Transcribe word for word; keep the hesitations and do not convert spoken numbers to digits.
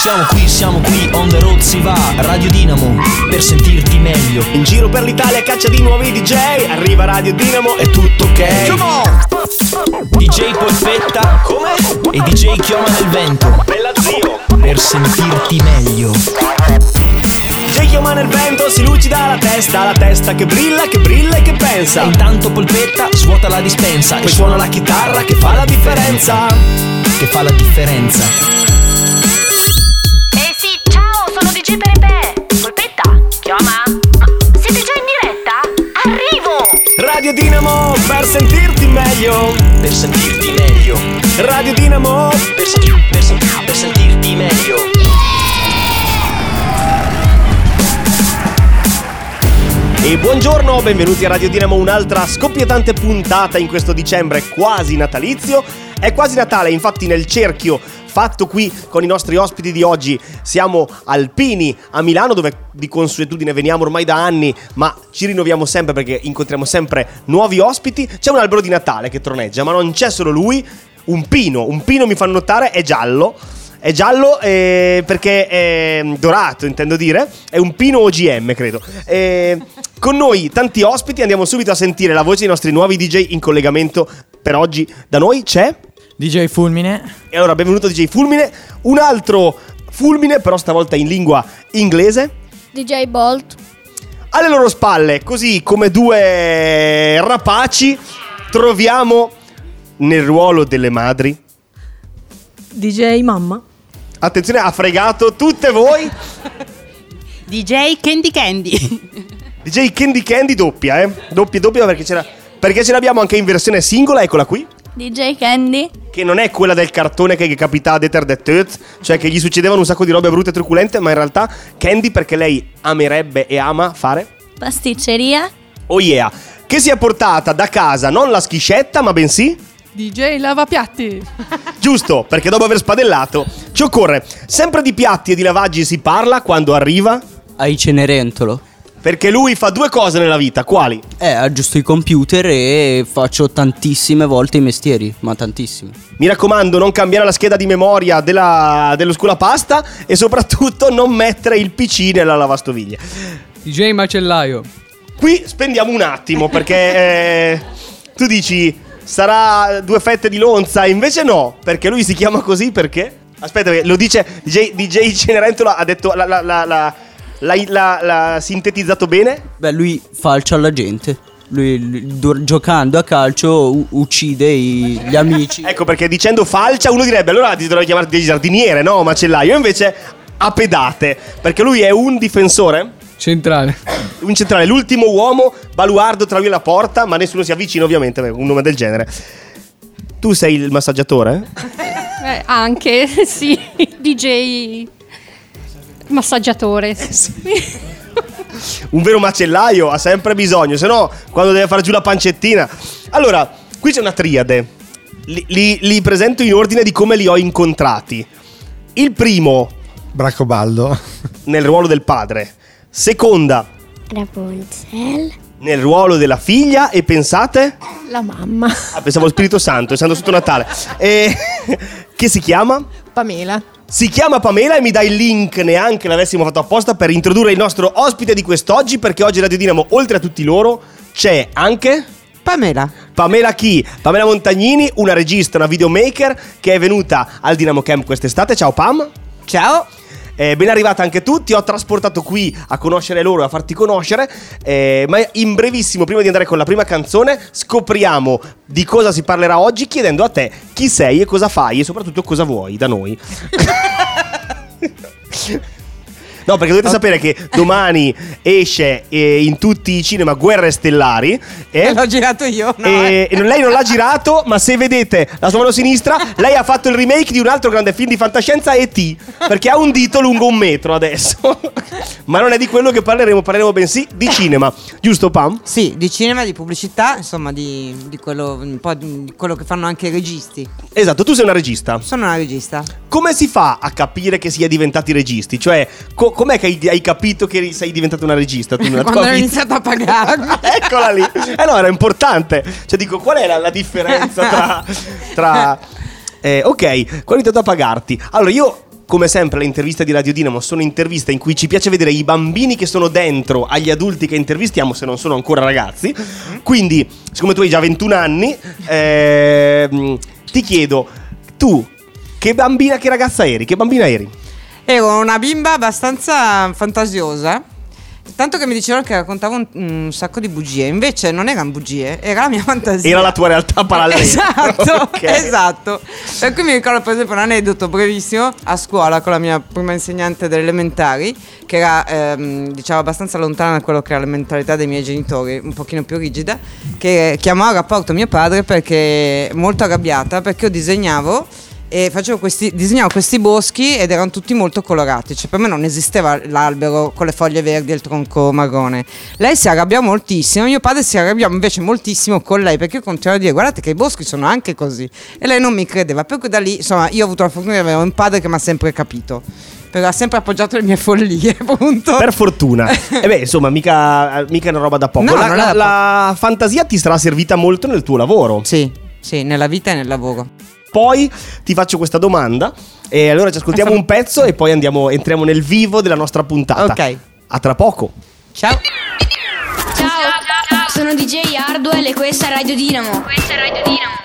Siamo qui, siamo qui, on the road si va. Radio Dinamo, per sentirti meglio. In giro per l'Italia caccia di nuovi D J. Arriva Radio Dinamo e tutto ok. Come on! D J Polpetta. Come? E D J Chioma nel vento. Bella zio. Per sentirti meglio. D J Chioma nel vento, si lucida la testa. La testa che brilla, che brilla e che pensa. E intanto Polpetta svuota la dispensa. Poi suona la chitarra che fa la differenza. Che fa la differenza. D J Pepe, Polpetta, Chioma, ma siete già in diretta? Arrivo! Radio Dinamo, per sentirti meglio. Per sentirti meglio. Radio Dinamo, per, sen- per, sen- per sentirti meglio. E buongiorno, benvenuti a Radio Dinamo, un'altra scoppiettante puntata in questo dicembre quasi natalizio. È quasi Natale, infatti nel cerchio fatto qui con i nostri ospiti di oggi siamo al Pini a Milano, dove di consuetudine veniamo ormai da anni, ma ci rinnoviamo sempre perché incontriamo sempre nuovi ospiti. C'è un albero di Natale che troneggia, ma non c'è solo lui, un pino, un pino mi fanno notare, è giallo. È giallo eh, perché è dorato, intendo dire. È un pino O G M, credo. Eh, con noi tanti ospiti, andiamo subito a sentire la voce dei nostri nuovi D J in collegamento. Per oggi da noi c'è D J Fulmine. E allora benvenuto D J Fulmine. Un altro Fulmine, però stavolta in lingua inglese, D J Bolt. Alle loro spalle, così come due rapaci, troviamo nel ruolo delle madri D J Mamma. Attenzione, ha fregato tutte voi. D J Candy Candy. D J Candy Candy doppia, eh Doppia, doppia perché c'era, perché ce l'abbiamo anche in versione singola, eccola qui. D J Candy. Che non è quella del cartone che capita a Deter the Tooth, cioè che gli succedevano un sacco di robe brutte e truculente, ma in realtà Candy perché lei amerebbe e ama fare Pasticceria. Oh yeah. Che si è portata da casa non la schiscetta, ma bensì D J Lavapiatti. Giusto, perché dopo aver spadellato ci occorre. Sempre di piatti e di lavaggi si parla quando arriva ai Cenerentolo. Perché lui fa due cose nella vita, quali? Eh, aggiusto i computer e faccio tantissime volte i mestieri, ma tantissime. Mi raccomando, non cambiare la scheda di memoria della, dello scolapasta e soprattutto non mettere il P C nella lavastoviglie. D J Macellaio. Qui spendiamo un attimo perché eh, tu dici sarà due fette di lonza, invece no, perché lui si chiama così perché? Aspetta, lo dice D J, D J Cenerentolo, ha detto la... la, la, la L'ha, l'ha, l'ha sintetizzato bene? Beh, lui falcia alla gente. Lui, lui do, giocando a calcio u- uccide i, gli amici. Ecco perché dicendo falcia uno direbbe allora ti dovrei chiamare di giardiniere, no macellaio. Invece a pedate, perché lui è un difensore centrale. Un centrale, l'ultimo uomo, baluardo tra lui e la porta, ma nessuno si avvicina ovviamente, un nome del genere. Tu sei il massaggiatore? Eh, anche, sì, D J massaggiatore. Eh sì. Un vero macellaio ha sempre bisogno, se no quando deve fare giù la pancettina. Allora, qui c'è una triade. Li, li, li presento in ordine di come li ho incontrati. Il primo, Bracobaldo, nel ruolo del padre. Seconda, Rapunzel. nel ruolo della figlia. E pensate? La mamma. Ah, pensavo Spirito Santo, essendo sotto Natale. E che si chiama? Pamela. Si chiama Pamela e mi dai il link, neanche l'avessimo fatto apposta, per introdurre il nostro ospite di quest'oggi, perché oggi Radio Dinamo, oltre a tutti loro, c'è anche Pamela. Pamela chi? Pamela Montagnini, una regista, una videomaker che è venuta al Dinamo Camp quest'estate. Ciao Pam. Ciao. Eh, ben arrivata anche tu, ti ho trasportato qui a conoscere loro e a farti conoscere, eh, ma in brevissimo, prima di andare con la prima canzone, scopriamo di cosa si parlerà oggi, chiedendo a te chi sei e cosa fai e soprattutto cosa vuoi da noi. No, perché dovete sapere che domani esce eh, in tutti i cinema Guerre Stellari. Eh? L'ho girato io, no? E, e lei non l'ha girato, ma se vedete la sua mano sinistra, lei ha fatto il remake di un altro grande film di fantascienza, E T, perché ha un dito lungo un metro adesso. Ma non è di quello che parleremo, parleremo bensì di cinema. Giusto Pam? Sì, di cinema, di pubblicità, insomma di, di quello un po' di quello che fanno anche i registi. Esatto, tu sei una regista. Sono una regista. Come si fa a capire che si è diventati registi? Cioè, co- com'è che hai, hai capito che sei diventata una regista? Tu nella Quando tua ho vita? iniziato a pagarmi. Eccola lì. Eh no, era importante. Cioè dico, qual è la, la differenza tra... tra eh, ok, quando ho iniziato a pagarti? Allora io come sempre le interviste di Radio Dinamo sono interviste in cui ci piace vedere i bambini che sono dentro agli adulti che intervistiamo, se non sono ancora ragazzi. Quindi, siccome tu hai già ventuno anni, ehm, ti chiedo, tu che bambina, che ragazza eri? Che bambina eri? Ero una bimba abbastanza fantasiosa, tanto che mi dicevano che raccontavo un, un sacco di bugie. Invece non erano bugie, era la mia fantasia. Era la tua realtà parallela. Esatto, Okay. esatto. Per cui mi ricordo per esempio un aneddoto brevissimo a scuola con la mia prima insegnante delle elementari, che era ehm, diciamo abbastanza lontana da quello che era la mentalità dei miei genitori, un pochino più rigida, che chiamò a rapporto mio padre perché molto arrabbiata perché io disegnavo e facevo questi, disegnavo questi boschi ed erano tutti molto colorati, cioè per me non esisteva l'albero con le foglie verdi e il tronco marrone. Lei si arrabbiò moltissimo, mio padre si arrabbiò invece moltissimo con lei perché io continuavo a dire guardate che i boschi sono anche così, e lei non mi credeva. Per cui da lì insomma io ho avuto la fortuna di avere un padre che mi ha sempre capito, però ha sempre appoggiato le mie follie, punto. Per fortuna. E beh, insomma, mica, mica una roba da poco. No, la, non è la, da poco. la fantasia ti sarà servita molto nel tuo lavoro. Sì, sì, nella vita e nel lavoro. Poi ti faccio questa domanda e allora ci ascoltiamo un pezzo e poi andiamo, entriamo nel vivo della nostra puntata. Ok. A tra poco. Ciao. Ciao, sono D J Hardwell e questa è Radio Dinamo. Questa è Radio Dinamo.